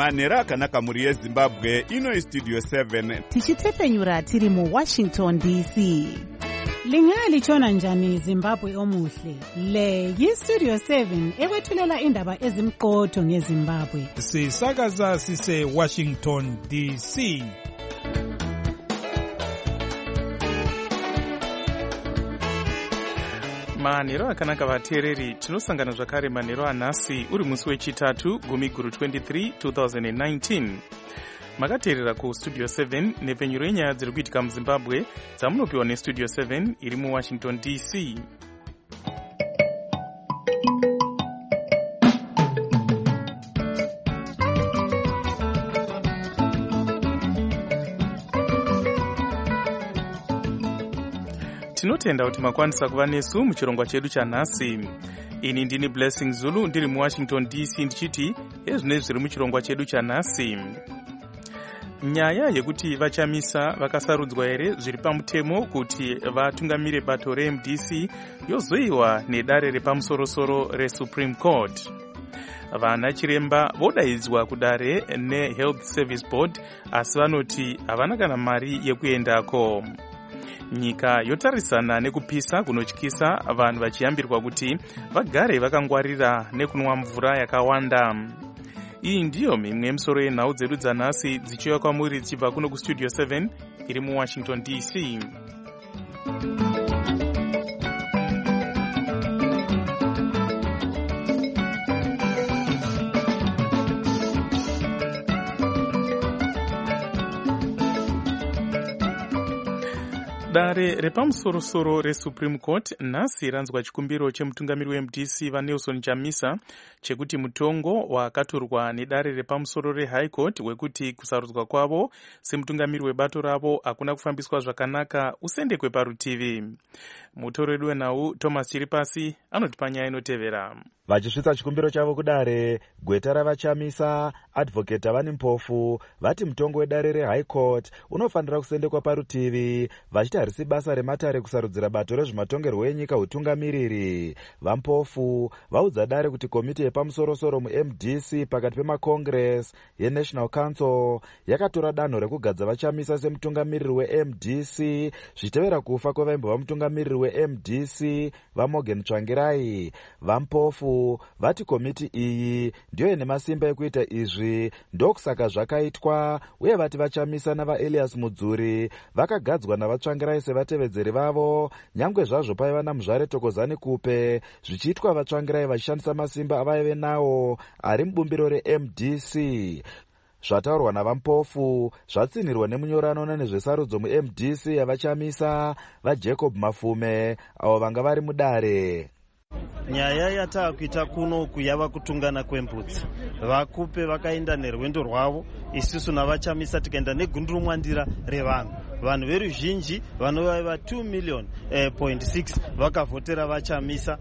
manhero akanaka mhuri yezimbabwe. Ino istudio 7 tichitefenyura tiri muwashington dc. Lingalitshona njani Zimbabwe omuhle? Le yistudio 7 ekwethulela indaba ezimqotho ngeZimbabwe. Sisakaza sise Washington DC. manhero akanaka vateereri, tinosangana zvakare manhero anhasi uri musi wechitatu gumiguru 23 2019. makateerera kustudio 7 nepfenyuro yenyaya dziri kuitika muzimbabwe dzamunopiwa nestudio 7 iri muwashington dc. tinotenda kuti makwanisa kuva nesu muchirongwa chedu chanhasi. Ini ndini Blessing Zulu ndiri muwashington dc ndichiti ezvinezvi zviri muchirongwa chedu chanhasi. Nyaya yekuti vachamisa vakasarudzwa here zviri pamutemo kuti vatungamire bato reMDC yozoiwa nedare repamusorosoro reSupreme Court. Vana chiremba vodaidzwa kudare neHealth Service Board asi vanoti havana kana mari yekuendako. Nyika yotarisana nekupisa kunotyisa, vanhu vachiyambirwa kuti vagare vakangwarira nekunwa mvura yakawanda. Iyi ndiyo mimwe yemisoro yenhau dzedu dzanhasi dzichiuya kwamuri dzichibva kuno kustudio 7 iri muwashington dc. Dare repamusorosoro reSupreme Court nhasi ranzwa chikumbiro chemutungamiri weMDC vaNelson Chamisa chekuti mutongo wakatorwa nedare repamusoro reHigh Court wekuti kusarudzwa kwavo semutungamiri webato ravo hakuna kufambiswa zvakanaka usendekwe parutivi. Mutoreri wenhau Thomas Chiripasi anotipa nyaya inotevera. Vachisvitsa chikumbiro chavo kudare, gweta ravachamisa advocate Vani Mpofu vati mutongo wedare reHigh Court unofanira kusendekwa parutivi, vachiti harisi basa rematare kusarudzira bato rezvematongerwo enyika utungamiriri. Vampofu vaudza dare kuti komiti yepamusorosoro muMDC pakati pemacongress yeNational Council yakatora danho rekugadza vachamisa semutungamiriri weMDC zvichitevera kufa kwevaimbova mutungamiriri weMDC vaMorgan Tsvangirai. Vampofu vati komiti iyi ndiyo ine masimba ekuita izvi, ndokusaka zvakaitwa, uye vati vachamisa navaElias Mudzuri vakagadzwa navaTsvangirai sevatevedzeri vavo, nyangwe zvazvo paiva namuzvare Tokozani Kupe, zvichiitwa vaTsvangirai vachishandisa masimba avaive nawo ari mubumbiro reMDC. Zvataurwa navampofu zvatsinirwa nemunyorano nezvesarudzo muMDC yavachamisa vaJacob Mafume avo vanga vari mudare. Nyaya yatakuita kuno kuyava kutungana kwembudzi. Vakupe vakaenda nerwendo rwavo, isusu navachamisa tikaenda negundurumwandira revanhu. Vanhu veruzhinji vanovaiva 2.6 million vakavhotera vachamisa.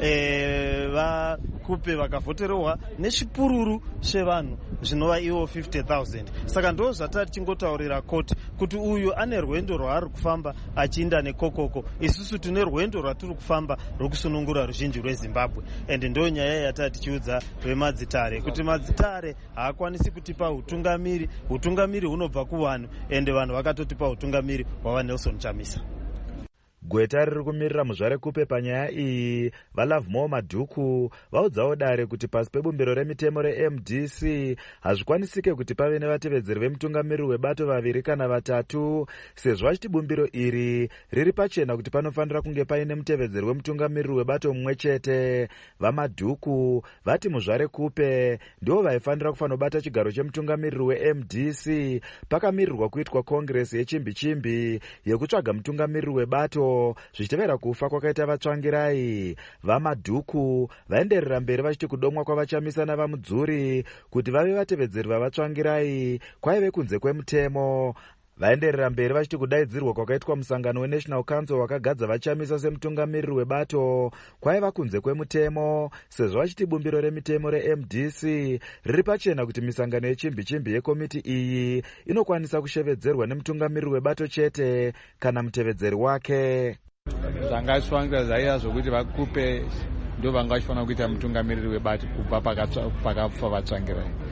Vakupe vakavhoterwa nechipururu chevanhu zvinova ivo 50,000. Saka ndo zvatati chingotaurira koti kuti uyu ane rwendo rwaari kufamba achiinda nekokoko, isusu tine rwendo rwatiri kufamba rwekusunungura ruzhinji rweZimbabwe. Ende ndo nyaya yatati chiudza vemadzitare kuti madzitare haakwanisi kutipa utungamiri, utungamiri hunobva kuvanhu, ende vanhu vakatotipa utungamiri wava Nelson Chamisa. Gweta riri kumirira muzvare Kupe panyaya iyi vaLovemore Madhuku vaudzawo dare kuti pasi pebumbiro remitemo reMDC hazvikwanisike kuti pave nevatevedzeri vemutungamiriri webato vaviri kana vatatu, sezvo vachiti bumbiro iri riri pachena kuti panofanira kunge paine mutevedzeri wemutungamiriri webato mumwe chete. VaMadhuku vati muzvare Kupe ndivo vaifanira kufanobata chigaro chemutungamiriri weMDC pakamirirwa kuitwa Congress yechimbi-chimbi yekutsvaga mutungamiriri webato zvichitevera kufa kwakaita vaTsvangirai. VaMadhuku vaenderera mberi vachiti kudomwa kwavachamisa navaMudzuri kuti vave vatevedzeri vavaTsvangirai kwaive kunze kwemutemo. Vaenderera mberi vachiti kudaidzirwa kwakaitwa musangano weNational Council wakagadza vachamisa semutungamiriri webato kwaiva kunze kwemutemo, sezvo vachiti bumbiro remitemo reMDC riri pachena kuti misangano yechimbi-chimbi yekomiti iyi inokwanisa kushevedzerwa nemutungamiriri webato chete kana mutevedzeri wake. Zvangashwanga zvaiya zvokuti Vakupe ndo vanga vachifanira kuita mutungamiriri webato kubva pakafa vaTsvangirai.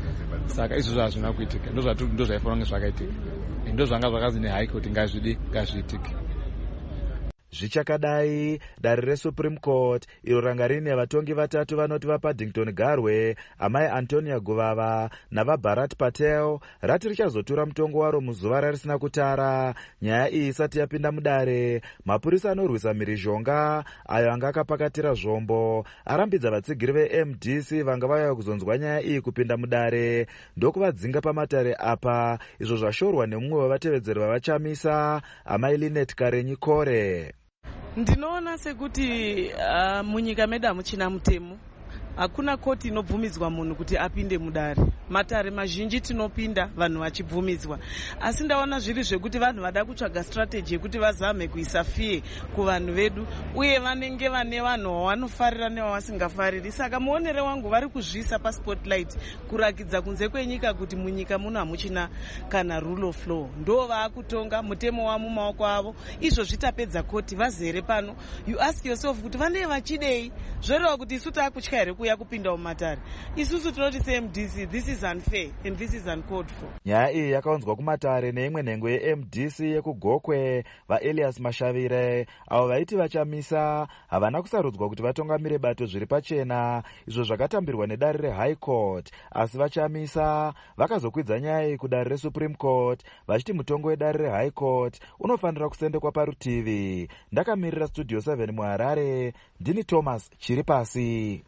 saka izvozvo hazvina kuitika. Ndo zvaifanira kunge zvakaitika, ndo zvanga zvakazi neHigh Court ngazviitike. Zvichakadai, dare reSupreme Court iro ranga rine vatongi vatatu vanoti vaPaddington Garwe, amai Antonia Guvava navaBharat Patel, rati richazotura mutongo waro muzuva rarisina kutara. Nyaya iyi isati yapinda mudare, mapurisa anorwisa mhirizhonga ayo anga akapakatira zvombo arambidza vatsigiri veMDC vanga vauya kuzonzwa nyaya iyi kupinda mudare ndokuvadzinga pamatare apa, izvo zvashorwa nemumwe wavatevedzeri vavachamisa, amai Linet Karenyi Kore. Ndinoona sekuti munyika medu hamuchina mutemo. Hakuna koti inobvumidzwa munhu kuti apinde mudare. Matare mazhinji tinopinda vanhu vachibvumidzwa. Asi ndaona zviri zvekuti vanhu vada kutsvaga strategy yekuti vazame kuisa fiye kuvanhu vedu, uye vanenge vane vanhu vavanofarira nevavasingafariri. Saka muonere wangu vari kuzvisa paspotlight kurakidza kunze kwenyika kuti munyika muno hamuchina kana rule of law. Ndo vaakutonga mutemo wa mumaoko avo. Izvo zvitapedza koti vazere pano. You ask yourself kuti vanenge vachidei? Zvoreva kuti isu takutya here kuya kupinda mumatare. Isusu tinoti seMDC, this is unfair and this is uncalled for. Nyaya iyi yakaunzwa kumatare neimwe nhengo yeMDC yekugokwe, vaElias Mashavire, avo vaiti vachamisa havana kusarudzwa kuti vatongamire bato zviri pachena, izvo zvakatambirwa nedare reHigh Court, asi vachamisa vakazokwidza nyaya iyi kudare reSupreme Court vachiti mutongo wedare reHigh Court unofanira kusendekwa parutivi. Ndakamirira Studio 7 muHarare, ndini Thomas Chiripasi.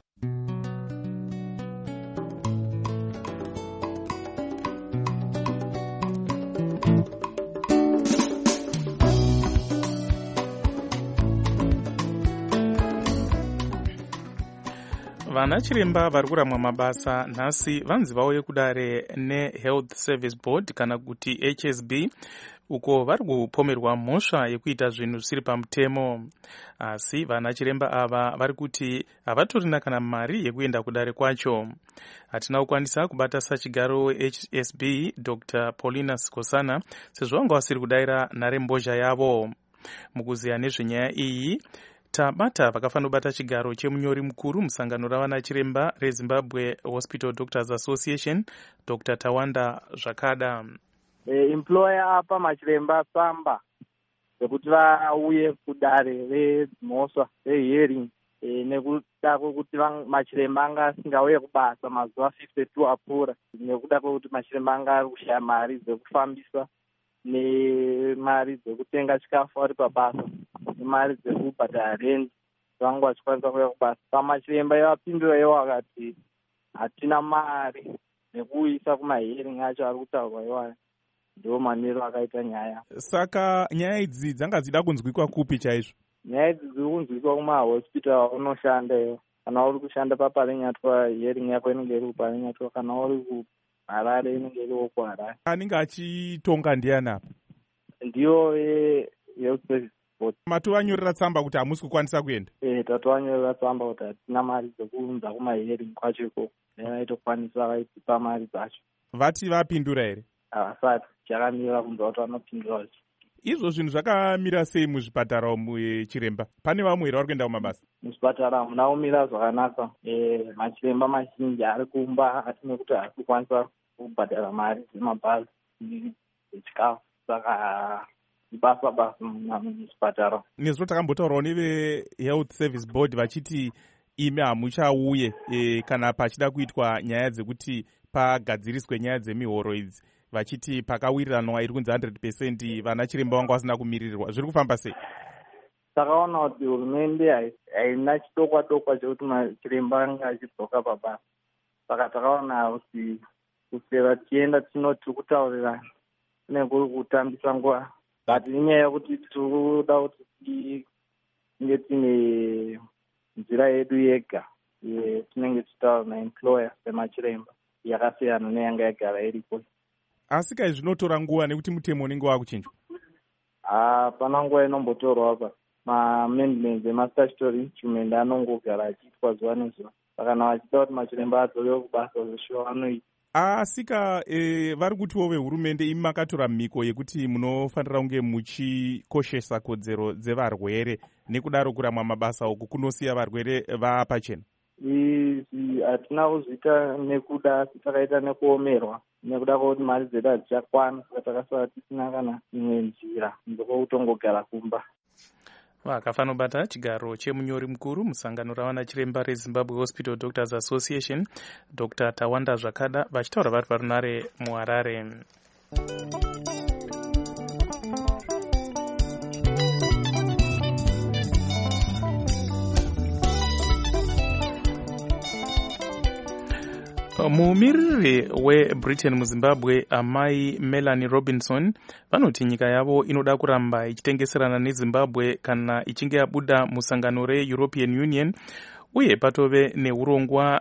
Vana chiremba vari kuramwa mabasa nhasi vanzi vauye kudare neHealth Service Board kana kuti HSB, uko vari kupomerwa mhosva yekuita zvinhu zvisiri pamutemo. Asi vana chiremba ava vari kuti havatorina kana mari yekuenda kudare kwacho. Hatina kukwanisa kubata sachigaro weHSB Dr. Paulina Skosana sezvo vanga vasiri kudayira nharembozha yavo. Mukuziya nezvenyaya iyi tabata vakafanira kubata chigaro chemunyori mukuru musangano ravana chiremba reZimbabwe Hospital Doctors Association, Dr. Tawanda Zvakada. Employer apa machiremba tsamba yekuti vauye kudare remhosva rehearing nekuda kwekuti machiremba anga asingauye kubasa mazuva 52 apfuura, nekuda kwekuti machiremba anga ari kushaya mari dzekufambisa nemari dzekutenga chikafu ari pabasa nemari dzekubhadhara rendi vanga vachikwanisa kuuya kubasa. Pamachiremba yavapindura iwo akati hatina mari nekuisa kumahearing acho ari kutaurwa iwayo. Ndo manero akaita nyaya. Saka nyaya idzi dzanga dzida kunzwikwa kupi chaizvo? Nyaya idzi dziri kunzwikwa kumahospital unoshanda iwo. Kana uri kushanda paParinyatwa, hearing yako inenge iri kuParinyatwa. Kana uri kuHarare inenge iriwo kuHarare. Anenge achitonga ndiani apa? Ndiyo Health Service Board. Matovanyorera tsamba kuti hamusi kukwanisa kuenda? Tatovanyorera tsamba kuti hatina mari dzekuunza kumahearing kwacho ikoko. Vaitokwanisa vaitipa mari dzacho. Vati vapindura here? Havasati. Chakamira kunzwa kuti vanopindura vacho. Izvo zvinhu zvakamira sei muzvipatara umu chiremba? Pane vamwe here vari kuenda kumabasa? Muzvipatara hamuna kumira zvakanaka. Machiremba mazhinji ari kumba nekuti hari kukwanisa kubhadhara mari dzemabhazi dzechikafu. Saka basa muzvipatara. Nezvo takambotaurawo neveHealth Service Board vachiti ime hamuchauye kana pachida kuitwa nyaya dzekuti pagadziriswe nyaya dzemihoro idzi, vachiti pakawiriranwa iri kunzi 100% vana chiremba vanga vasina kumiririrwa. Zviri kufamba sei? Takaona kuti hurumende haina chidokwa chekuti machiremba anga achidzoka pabasa. Saka takaona kuti kusera tienda tinoti kutaurirana nekuri kutambisa nguva. But inyaya yekuti tinoda kuti tinge tine nzira yedu yega tinenge tichitaura naemployer semachiremba yakasiyana neyanga yagara iripo. Asi kai zvinotora nguva nekuti mutemo unenge wakuchinjwa? Hapana nguva inombotorwa apa. Ma-amendments emastatutory instrument anongogara achiitwa zuva nezuva. Saka kana vachida kuti machiremba adzokere kubasa zvisho vanoita. Asika vari kutiwo vehurumende imi makatora mhiko yekuti munofanira kunge muchikoshesa kodzero dzevarwere, nekudaro kuramwa mabasa uku kunosiya varwere vapachena. izvi hatina kuzviita nekuda asi takaita nekuomerwa nekuda kwekuti mari dzedu hadzichakwana saka takasara tisina kana imwe nzira ndokutongogara kumba. Vakafanobata chigaro chemunyori mukuru musangano ravana chiremba reZimbabwe Hospital Doctors Association Dr. Tawanda Zvakada vachitaura vari parunare muHarare. Mumiriri weBritain muZimbabwe amai Melanie Robinson vanoti nyika yavo inoda kuramba ichitengeserana neZimbabwe kana ichinge yabuda musangano reEuropean Union uye patove neurongwa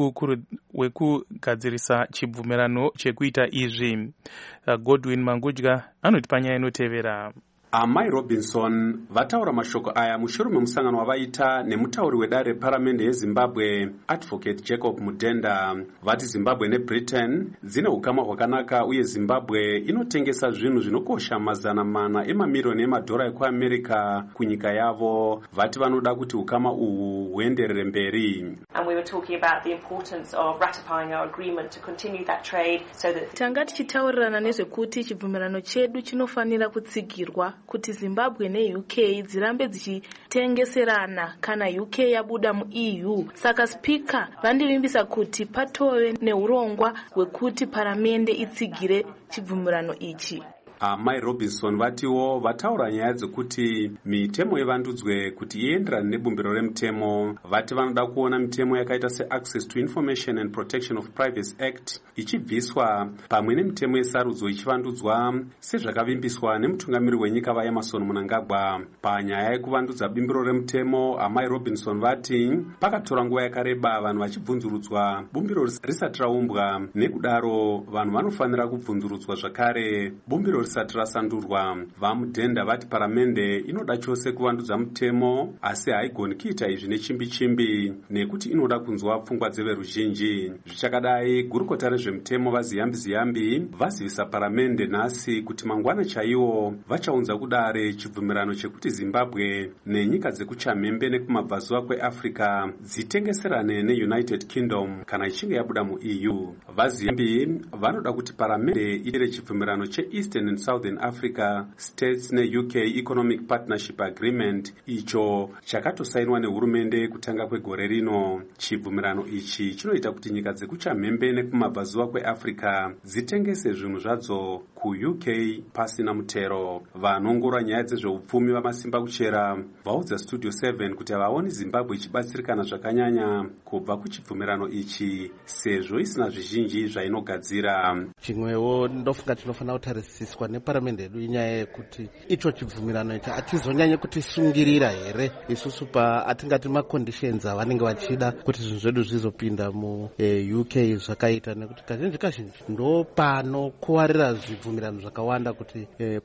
wekugadzirisa chibvumirano chekuita izvi. Godwin Mangudya anoti panyaya inotevera. Amai Robinson vataura mashoko aya mushure memusangano wavaita nemutauri wedare reparamende yeZimbabwe Advocate Jacob Mudenda. Vati Zimbabwe neBritain dzine ukama hwakanaka uye Zimbabwe inotengesa zvinhu zvinokosha mazana emamirioni emadhora ekuAmerica kunyika yavo. Vati vanoda kuti ukama uhu huenderere mberi. And we were talking about the importance of ratifying our agreement to continue that trade so that tanga tichitaurirana nezvekuti chibvumirano chedu chinofanira kutsigirwa kuti Zimbabwe neUK dzirambe dzichitengeserana kana UK yabuda muEU. Saka spika vandivimbisa kuti patove neurongwa hwekuti paramende itsigire chibvumirano ichi. Amai Robinson vatiwo vataura nyaya dzekuti mitemo ivandudzwe kuti ienderane nebumbiro remutemo. Vati vanoda kuona mitemo yakaita seAccess to Information and Protection of Privacy Act ichibviswa pamwe nemitemo yesarudzo ichivandudzwa sezvakavimbiswa nemutungamiri wenyika vaEmerson Mnangagwa. Panyaya yekuvandudza bumbiro remutemo, amai Robinson vati pakatora nguva yakareba vanhu vachibvunzurudzwa bumbiro risati raumbwa, nekudaro vanhu vanofanira kubvunzurudzwa zvakare bumbiro risati rasandurwa. VaMudenda vati paramende inoda chose kuvandudza mutemo asi haigoni kuita izvi nechimbi-chimbi nekuti inoda kunzwa pfungwa dzeveruzhinji. Zvichakadai, gurukota rezvemutemo vaZiyambi vazivisa paramende nhasi kuti mangwana chaiwo vachaunza kudare chibvumirano chekuti Zimbabwe nenyika dzekuchamhembe nekumabvazuva kweAfrica dzitengeserane neUnited Kingdom kana ichinge yabuda muEU. VaZiyambi vanoda kuti paramende idire chibvumirano cheEastern and Southern Africa States neUK Economic Partnership Agreement icho chakatosainwa nehurumende kutanga kwegore rino. Chibvumirano ichi chinoita kuti nyika dzekuchamhembe nekumabvazuva kweAfrica dzitengese zvinhu zvadzo kuUK pasina mutero. Vanongora nyaya dzezveupfumi vamasimba kuchera vaudza Studio 7 kuti havaoni Zimbabwe ichibatsirikana zvakanyanya kubva kuchibvumirano ichi sezvo isina zvizhinji zvainogadzira. Chimwewo ndofunga tinofanira kutarisiswa neparamende yedu inyaya yekuti icho chibvumirano ichi hatizonyanye kutisungirira here isusu atingati maconditions avanenge vachida kuti zvinhu zvedu zvizopinda muUK zvakaita, nekuti kazhinji ndo panokuwarira zvibvumirano zvakawanda kuti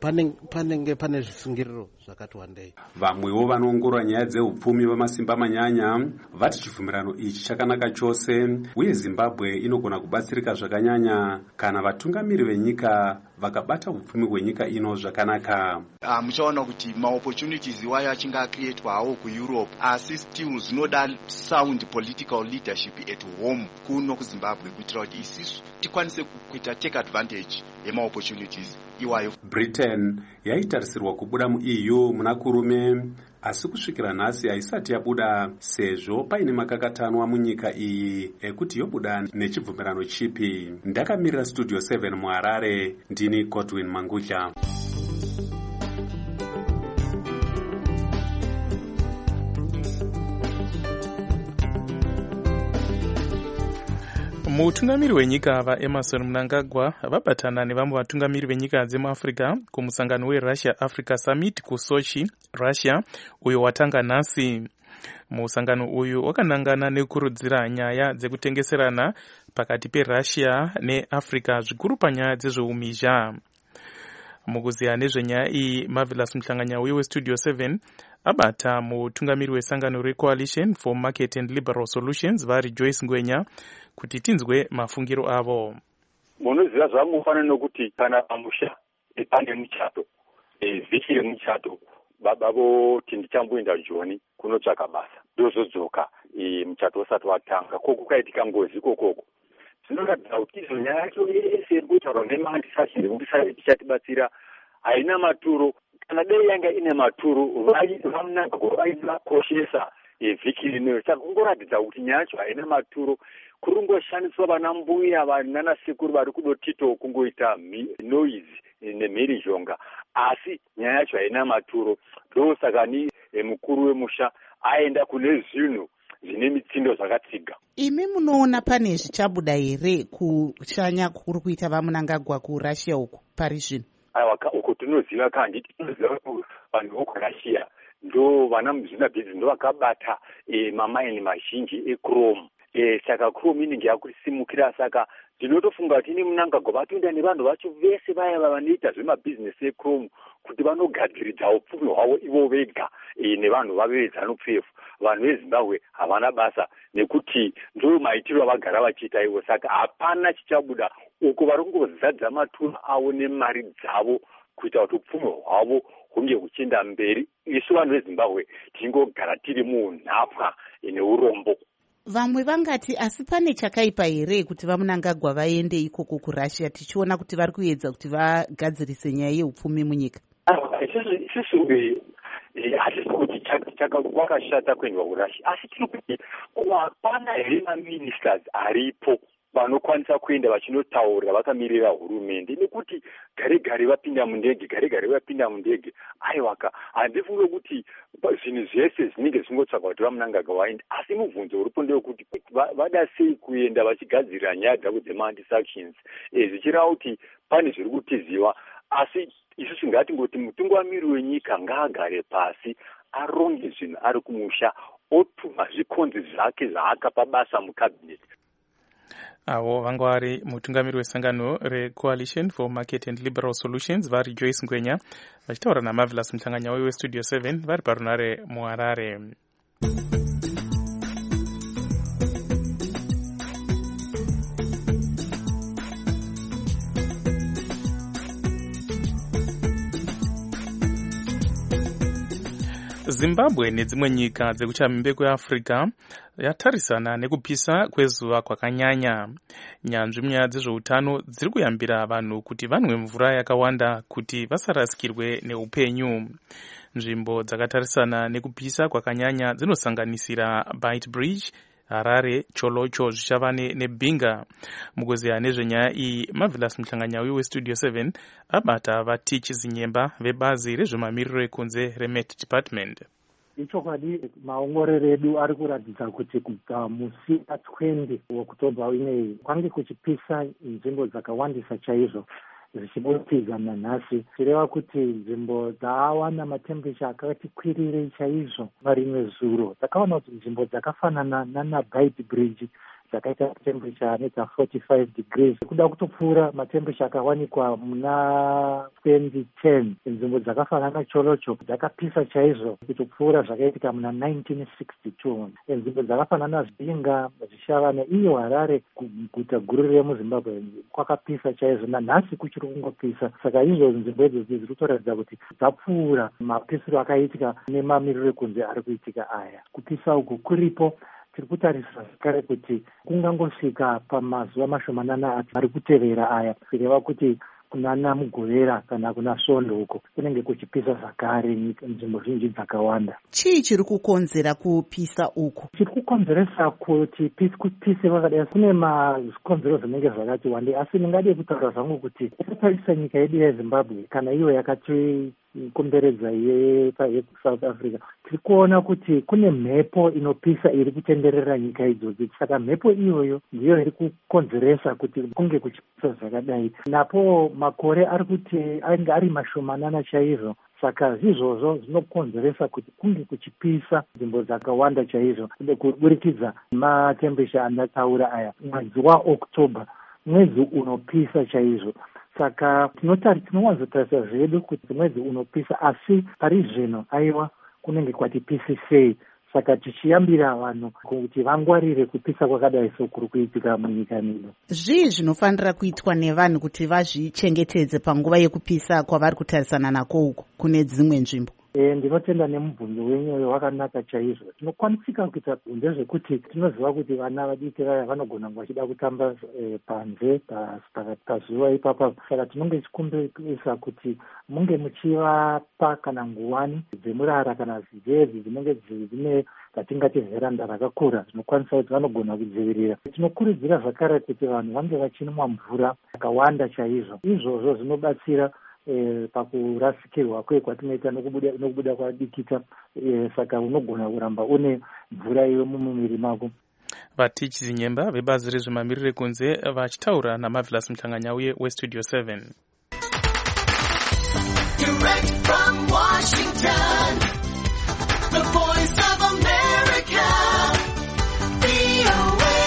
panenge pane zvisungiriro zvakati wandei. Vamwewo vanoongorora nyaya dzeupfumi vamasimba manyanya vati chibvumirano ichi chakanaka chose uye Zimbabwe inogona kubatsirika zvakanyanya kana vatungamiri venyika vakabata upfumi hwenyika ino zvakanaka. Muchaona kuti maopportunities iwayo achinge acreatwa hawo kuEurope asi still zvinoda sound political leadership at home kuno kuZimbabwe kuitira kuti isusu tikwanise kuita take advantage yemaopportunities iwayo. Britain yaitarisirwa kubuda muEU muna kurume asi kusvikira nhasi haisati yabuda sezvo paine makakatanwa munyika iyi ekuti yobuda nechibvumirano chipi. Ndakamirira Studio 7 muHarare, ndini Godwin Mangudya. Mutungamiri wenyika vaEmerson Mnangagwa vabatana nevamwe vatungamiri venyika dzemuAfrica kumusangano weRussia Africa Summit kuSochi, Russia, uyo watanga nhasi. Musangano uyu wakanangana nekurudzira nyaya dzekutengeserana pakati peRussia neAfrica zvikuru panyaya dzezveumhizha. Mukuziya nezvenyaya iyi, Marvelous Mhlanganya uye weStudio 7 abata mutungamiri wesangano reCoalition for Market and Liberal Solutions vari Joyce Ngwenya kuti tinzwe mafungiro avo. Munoziva zvangu fana nokuti kana pamusha pane muchato vhiki remuchato baba voti ndichamboenda Joni kunotsvaka basa ndozodzoka muchato usati watanga kwakaitika ngozi ikokoko. Zvinoratidza kuti izvo nyaya yacho yese iri kutaurwa nemandisashiri kuti tichatibatsira haina maturo. Kana dei yanga ine maturo vamunangagwa vaivakoshesa vhiki rinoyo. Saka kungoratidza kuti nyaya yacho haina maturo, kuri kungoshandiswa vana mbuya vanana sekuru vari kudotito kungoita noise nemhirizhonga, asi nyaya yacho haina maturo. Ndosaka ni mukuru wemusha aenda kune zvinhu zvine mitsindo zvakatsiga. Imi munoona pane zvichabuda here kushanya kuri kuita vamunangagwa kuRussia uku pari zvino? Aiwa, uko tinoziva kandi tinoziva kuti vanhu vokuRussia ndo vana muzvinabhizinesi ndo vakabata mamaini mazhinji eChrome. Saka Chrome inenge yakusimukira. Saka ndinotofunga kuti ini munangagwa vatoenda nevanhu vacho vese vaya vanoita zvemabhizinesi eChrome kuti vanogadziridza upfumi hwavo ivo vega nevanhu vavo veZANU-PF. Vanhu veZimbabwe havana basa nekuti ndo maitiro avagara vachiita ivo. Saka hapana chichabuda uko vari kungozadza maturo avo nemari dzavo kuita kuti upfumi hwavo hunge huchienda mberi. Isu vanhu veZimbabwe tingogara tiri munhapwa neurombo. Vamwe vangati asi pane chakaipa here kuti vamunangagwa vaende ikoko kuRussia, tichiona kuti vari kuedza kuti vagadzirise nyaya yeupfumi munyika? Isusu hatisi kuti kwakashata kuendwa kuRussia, asi tiri kuti hapana here maministers aripo vanokwanisa kuenda vachinotaura vakamirira hurumende, nekuti gare gare vapinda mundege aiwaka. Handifunge kuti zvinhu zvese zvinenge zvingotsvaga kuti vamunangagwa vaende, asi mubvunzo uripo ndewekuti vada sei kuenda vachigadzirira nyaya dzavo dzema-anti-sanctions zvichireva kuti pane zviri kutiziva. Asi isusu ngatingoti mutungamiri wenyika ngaagare pasi aronge zvinhu ari kumusha, otuma zvikonzi zvake zvaakapa basa mukabineti. Avo vanga vari mutungamiri wesangano reCoalition for Market and Liberal Solutions vari Joyce Ngwenya vachitaura naMarvelous Muhlanganya weStudio 7 vari parunare muHarare. Zimbabwe nedzimwe nyika dzekuchamhembe kweAfrica yatarisana nekupisa kwezuva kwakanyanya. Nyanzvi munyaya dzezveutano dziri kuyambira vanhu kuti vanwe mvura yakawanda kuti vasarasikirwe neupenyu. Nzvimbo dzakatarisana nekupisa kwakanyanya dzinosanganisira Beitbridge, Harare, Cholocho, Zvishavane neBinga. Mukuzeya nezvenyaya iyi, Marvelous Muhlanganya weStudio 7 abata vatichi zinyemba vebazi rezvemamiriro ekunze reMet Department. Ichokwadi maongororo edu ari kuratidza kuti kubva musi 20 Oktoba ineyi kwange kuchipisa nzvimbo dzakawandisa chaizvo zvichibopidza nanhasi, zvireva kuti nzvimbo dzawana matemberature akati kwirirei chaizvo. Marimwe zuro takaona kuti nzvimbo dzakafanana naBeitbridge dzakaita temperature anedza 45 degrees kuda kutopfuura matemberature akawanikwa muna 2010. Nzvimbo dzakafanana naCholocho dzakapisa chaizvo kutopfuura zvakaitika muna 1962. Nzvimbo dzakafanana naBinga, Zvishavane, iyo Harare, guta guru remuZimbabwe kwakapisa chaizvo. Nanhasi kuchiri kungopisa. Saka izvozvo nzvimbo idzodzo dziri kutoratidza kuti dzapfuura mapisiro akaitika nemamiriro ekunze ari kuitika aya. Kupisa uku kuripo tiri kutarisa kare kuti kungangosvika pamazuva mashomanana ari kutevera aya, kureva kuti kunana Mugovera kana kuna Svondo uko kunenge kuchipisa zvakare nzvimbo zhinji dzakawanda. Chii chiri kukonzera kupisa uku? Chiri kukonzeresa kuti kupise vakadai kune makonzero zvinenge zvakati wandei, asi ndingade kutaura zvangu kuti takatarisa nyika yedu yeZimbabwe kana iyo yakatikomberedza yeSouth Africa, tiri kuona kuti kune mhepo inopisa iri kutenderera nyika idzodzo. Saka mhepo iyoyo ndiyo iri kukonzeresa kuti kunge kuchipisa zvakadai. Napo makore ari kuti ainge ari mashomanana chaizvo. Saka izvozvo zvinokonzeresa kuti kunge kuchipisa nzvimbo dzakawanda chaizvo kuburikidza matemberature andataura aya. Mwedzi waOktoba mwedzi unopisa chaizvo. Saka tinowanzotarisa zvedu kuti mwedzi unopisa, asi pari zvino aiwa kunenge kwatipisisei. Saka tichiyambira vanhu kuti vangwarire kupisa kwakadai sokuri kuitika munyika medu. Zvii zvinofanira kuitwa nevanhu kuti vazvichengetedze panguva yekupisa kwavari kutarisana nako uko kune dzimwe nzvimbo? Ndinotenda nemubvunzo wenyu wakanaka chaizvo. Tinokwanisika kuita ndezvekuti tinoziva kuti vana vadiki vaya vanogona vachida kutamba panze pazuva ipapa. Saka tinonge tichikumbirisa kuti munge muchivapa kana nguwani dzemurara kana jezi dzinenge dzine katingati vheranda rakakura zvinokwanisa kuti vanogona kudzivirira. Tinokurudzira zvakare kuti vanhu vange vachinwa mvura yakawanda chaizvo. Izvozvo zvinobatsira pakurasikirwa kwatinoita nokubuda kwadikita. Saka unogona kuramba une mvura iwe mumuviri mako. Vatichi Nyemba vebazi rezvemamiriro ekunze vachitaura naMarvelous Mhlanganyauye weStudio 7. Direct from Washington, the voice of America, VOA.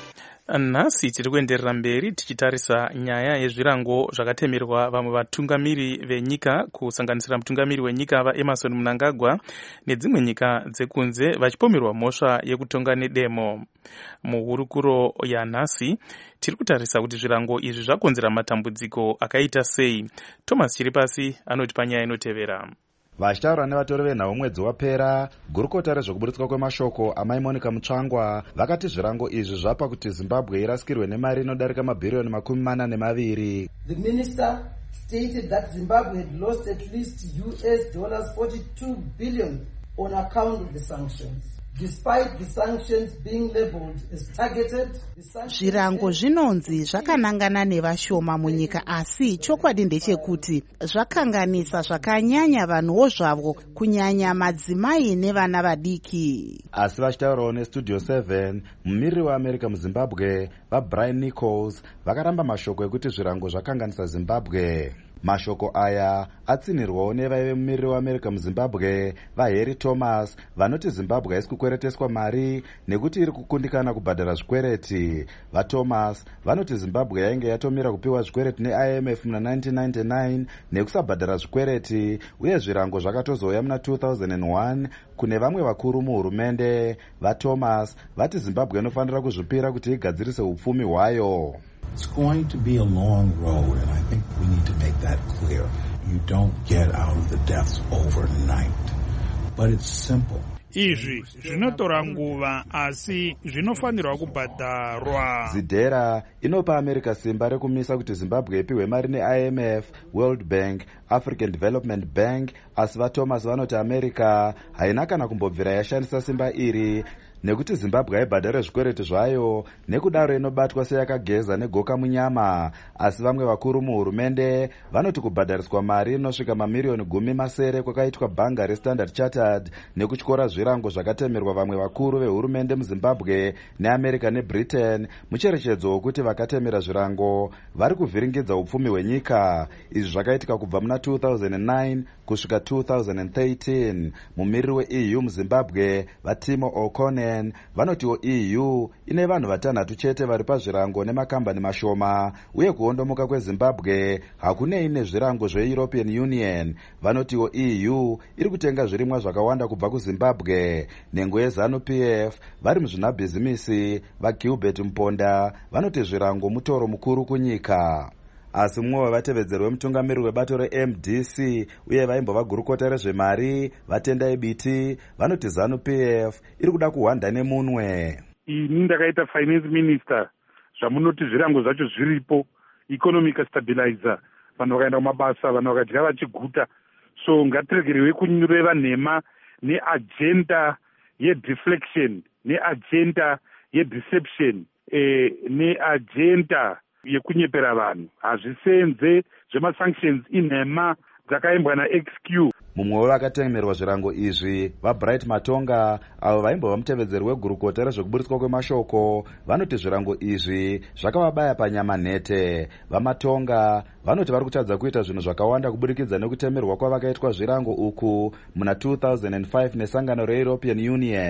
Nhasi tiri kuenderera mberi tichitarisa nyaya yezvirango zvakatemerwa vamwe vatungamiri venyika kusanganisira mutungamiri wenyika vaEmmerson Mnangagwa nedzimwe nyika dzekunze vachipomerwa mhosva yekutonga nedemo. Muhurukuro yanhasi tiri kutarisa kuti zvirango izvi zvakonzera matambudziko akaita sei. Thomas Chiripasi anoti panyaya inotevera. Vachitaura nevatori venhau mwedzi wapera, gurukota rezvekuburitswa kwemashoko amai Monica Mutsvangwa vakati zvirango izvi zvapa kuti Zimbabwe irasikirwe nemari inodarika mabhiriyoni $42. The minister stated that Zimbabwe had lost at least $42 billion on account of the sanctions. Despite the sanctions being labeled as targeted, zvirango zvinonzi zvakanangana nevashoma munyika, asi chokwadi ndechekuti zvakanganisa zvakanyanya vanhuwo zvavo, kunyanya madzimai nevana vadiki. Asi vachitaurawo neStudio 7, mumiriri weAmerica muZimbabwe vaBrian Nichols vakaramba mashoko ekuti zvirango zvakanganisa Zimbabwe. Mashoko aya atsinirwawo nevaive mumiriri weAmerica muZimbabwe vaHarry Thomas vanoti Zimbabwe haisi kukwereteswa mari nekuti iri kukundikana kubhadhara zvikwereti. VaThomas vanoti Zimbabwe yainge yatomira kupiwa zvikwereti neIMF muna 1999 nekusabhadhara zvikwereti, uye zvirango zvakatozouya muna 2001 kune vamwe vakuru muhurumende. VaThomas vati Zimbabwe inofanira kuzvipira kuti igadzirise upfumi hwayo. It's going to be a long road, and I think we need to make that clear. You don't get out of the depths overnight, but it's simple. Izvi zvinotora nguva asi zvinofanirwa kubhadharwa. Zidera inopa America simba rekumisa kuti Zimbabwe ipiwe mari neIMF, World Bank, African Development Bank, asi vaThomas vanoti America haina kana kumbobvira yashandisa simba iri nekuti Zimbabwe haibhadhare zvikwereti zvayo, nekudaro inobatwa seyakageza negoka munyama. Asi vamwe vakuru muhurumende vanoti kubhadhariswa mari inosvika mamiriyoni 10 kwakaitwa bhanga reStandard Chartered nekutyora zvirango zvakatemerwa vamwe vakuru vehurumende muZimbabwe neAmerica neBritain mucherechedzo wokuti vakatemera zvirango vari kuvhiringidza upfumi hwenyika. Izvi zvakaitika kubva muna 2009 kusvika 2013. Mumiriri weEU muZimbabwe vaTimo O'Connor vanotiwo EU ine vanhu vatanhatu chete vari pazvirango nemakambani mashoma, uye kuondomoka kweZimbabwe hakunei nezvirango zveEuropean Union. Vanotiwo EU iri kutenga zvirimwa zvakawanda kubva kuZimbabwe. Nhengo yeZANU-PF vari muzvinabhizimisi vaGilbert Mponda vanoti zvirango mutoro mukuru kunyika. Asi mumwe wevatevedzeri wemutungamiri webato reMDC uye vaimbova gurukota rezvemari vaTendai Biti vanoti ZANU-PF iri kuda kuhwanda nemunwe. Ini ndakaita finance minister, zvamunoti zvirango zvacho zviripo, economic stabilizer, vanhu vakaenda kumabasa, vanhu vakadya vachiguta. So ngatiregerwe kureva nhema neagenda yedeflection, neagenda yedeception, neagenda yekunyepera vanhu. Hazvisenze zvemasanctions inhema dzakaimbwa naXQ. Mumwe wevakatemerwa zvirango izvi vaBright Matonga avo vaimbova mutevedzeri wegurukota rezvekuburitswa kwemashoko vanoti zvirango izvi zvakavabaya panyama nhete. VaMatonga vanoti vari kutadza kuita zvinhu zvakawanda kuburikidza nekutemerwa kwavakaitwa zvirango uku muna 2005 nesangano reEuropean Union.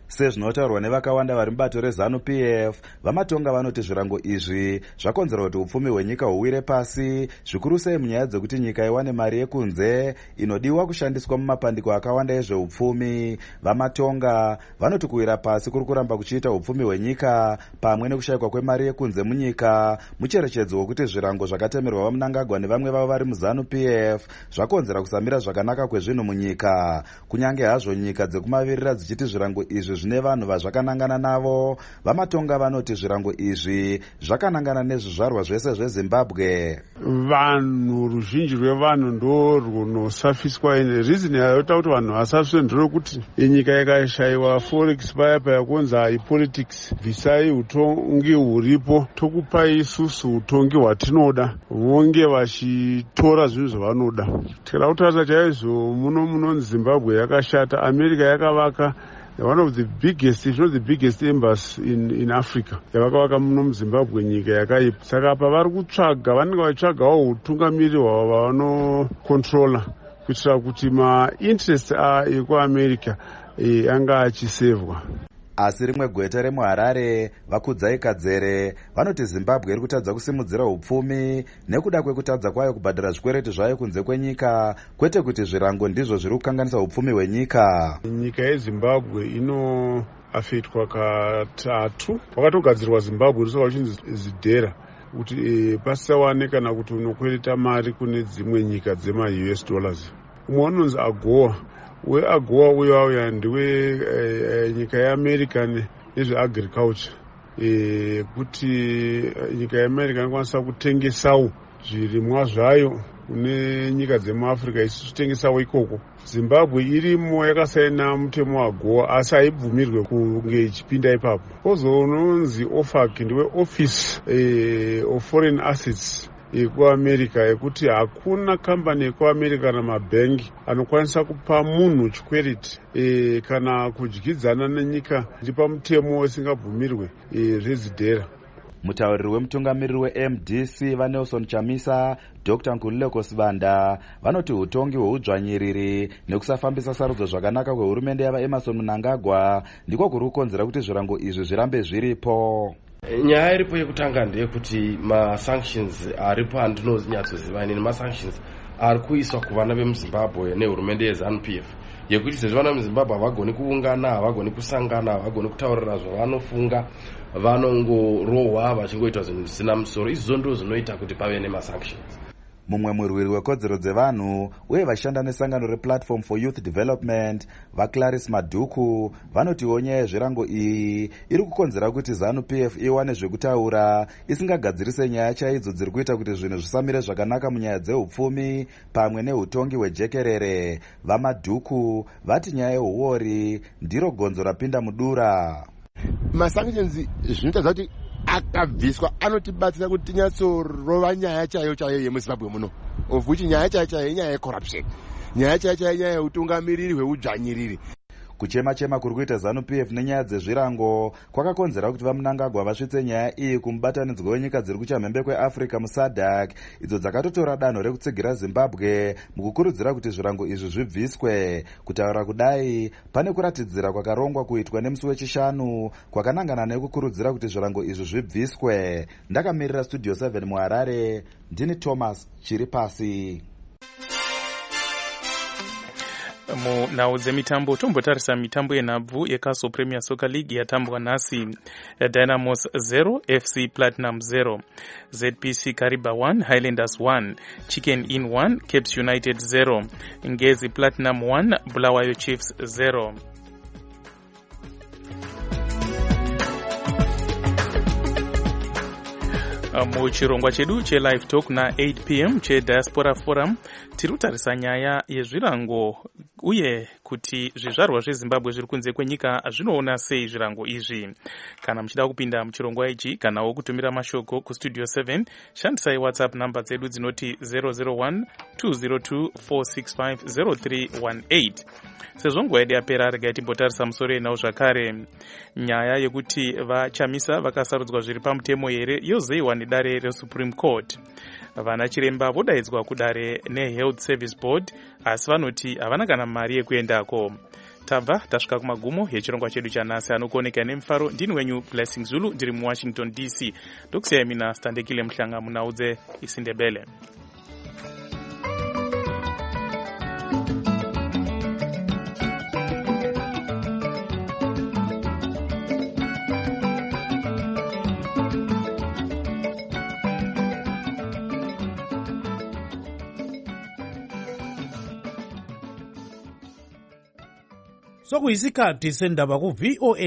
sezvinotaurwa nevakawanda vari mubato rezanu-pf. vamatonga vanoti zvirango izvi zvakonzera kuti upfumi hwenyika huwire pasi, zvikuru sei munyaya dzekuti nyika iwane mari yekunze inodiwa kushandiswa mumapandiko akawanda ezveupfumi. vamatonga vanoti kuwira pasi kuri kuramba kuchiita upfumi hwenyika pamwe nekushayikwa kwemari yekunze munyika mucherechedzo wekuti zvirango zvakatemerwa vamunangagwa nevamwe vavo vari muzanu-pf zvakonzera kusamira zvakanaka kwezvinhu munyika. kunyange hazvo nyika dzekumavirira dzichiti zvirango izvi zvine vanhu vazvakanangana navo, vamatonga vanoti zvirango izvi zvakanangana nezvizvarwa zvese zvezimbabwe. vanhu ruzhinji rwevanhu ndo runosafiswa ine reason yaita kuti vanhu vasafiswe nderekuti nyika ikashayiwa forex paya paya kunzi haipolitics, bvisai utongi huripo, tokupai isusu utongi hwatinoda, vonge vachitora zvinhu zvavanoda. tikada kutarisa chaizvo munonzi zimbabwe yakashata. america yakavaka one of the biggest, if not the biggest embassy in Africa. Yavakavaka muno muZimbabwe nyika yakaipa. Saka apa vari kutsvaga, vanenge vachitsvagawo utungamiri hwavanokontrola kuitira kuti ma-interest ekuamerica anga achisevwa. asi rimwe gweta remuharare vakudzai kadzere vanoti zimbabwe iri kutadza kusimudzira upfumi nekuda kwekutadza kwayo kubhadhara zvikwereti zvayo kunze kwenyika, kwete kuti zvirango ndizvo zviri kukanganisa upfumi hwenyika. nyika yezimbabwe inoafeitwa katatu. wakatogadzirwa zimbabwe risova uchinzi zidhera kuti pasisawane kana kuti unokwereta mari kune dzimwe nyika dzema-US dollars. umwe unonzi agoa. weagoa uyauya ndiwe nyika yeamerica nezveagriculture, kuti nyika yeamerica inokwanisa kutengesawo zvirimwa zvayo kune nyika dzemuafrica isusu tengesawo ikoko. zimbabwe irimo yakasaina mutemo wagoa asi haibvumirwe kunge ichipinda ipapo. kozononzi OFAC ndiwe office of foreign assets yekuamerica, yekuti hakuna kambani yekuamerica kana mabhengi anokwanisa kupa munhu chikwereti kana kudyidzana nenyika iri pamutemo isingabvumirwe zvezidhera. mutauriri wemutungamiriri weMDC vaNelson Chamisa, Dr. Nkululeko Sibanda vanoti utongi hweudzvanyiriri nekusafambisa sarudzo zvakanaka kwehurumende yavaEmmerson Mnangagwa ndiko kuri kukonzera kuti zvirango izvi zvirambe zviripo. nyaya iripo yekutanga ndeyekuti masanctions aripo handinonyatsoziva inini masanctions ari kuiswa kuvana vemuzimbabwe nehurumende yeZANU-PF yekuti sezvo vana vemuzimbabwe havagoni kuungana, havagoni kusangana, havagoni kutaurira zvavanofunga, vanongorohwa vachingoita zvinhu zvisina musoro. izvo ndo zvinoita kuti pave nemasanctions. mumwe murwiri wekodzero dzevanhu uye vashanda nesangano replatform for youth development vaClarice Madhuku vanotiwo nyaya yezvirango iyi iri kukonzera kuti ZANU-PF iwane zvekutaura isingagadzirise nyaya chaidzo dziri kuita kuti zvinhu zvisamire zvakanaka munyaya dzeupfumi pamwe neutongi hwejekerere. vaMadhuku vati nyaya yehuori ndiro gonzo rapinda mudura. masanctions zvinotadza kuti akabviswa anotibatsira kuti tinyatsorova nyaya chaiyo chaiyo yemuzimbabwe muno, of which nyaya chaiyo chaiyo inyaya yecorruption, nyaya chaiyo chaiyo nyaya yeutungamiriri hweudzvanyiriri. kuchema-chema kuri kuita ZANU-PF nenyaya dzezvirango kwakakonzera kuti vaMnangagwa vasvitse nyaya iyi kumubatanidzwa wenyika dziri kuchamhembe kweAfrica muSADC idzo dzakatotora danho rekutsigira Zimbabwe mukukurudzira kuti zvirango izvi zvibviswe. kutaura kudai pane kuratidzira kwakarongwa kuitwa nemusi wechishanu kwakanangana nekukurudzira kuti zvirango izvi zvibviswe. ndakamirira Studio 7 muHarare, ndini Thomas Chiripasi. munhau dzemitambo tombotarisa mitambo yenhabvu yeCastle Premier Soccer League yatambwa nhasi. Dynamos 0 FC Platinum 0, ZPC Kariba 1 Highlanders 1, Chicken Inn 1 Capes United 0, Ngezi Platinum 1 Bulawayo Chiefs 0. muchirongwa chedu chelive talk na8 pm chediaspora forum tiri kutarisa nyaya yezvirango uye kuti zvizvarwa zvezimbabwe zviri kunze kwenyika zvinoona sei zvirango izvi. kana muchida kupinda muchirongwa ichi kanawo kutumira mashoko kustudio 7 shandisai whatsapp namba dzedu dzinoti 001 202 465 0318. sezvo nguva yedu yapera regai timbotarisa musoro yenhau zvakare. nyaya yekuti vaChamisa vakasarudzwa zviri pamutemo here yozoiwa nedare reSupreme Court. vana chiremba vodaidzwa kudare neHealth Service Board asi vanoti havana kana mari yekuendako. tabva tasvika kumagumo yechirongwa chedu chanhasi. Anokuoneka nemufaro ndini wenyu Blessing Zulu ndiri muWashington DC. Ndokusiyai mina Standekile Mhlanga munaudze isindebele. Sokuyisikhathi sendaba ku VOA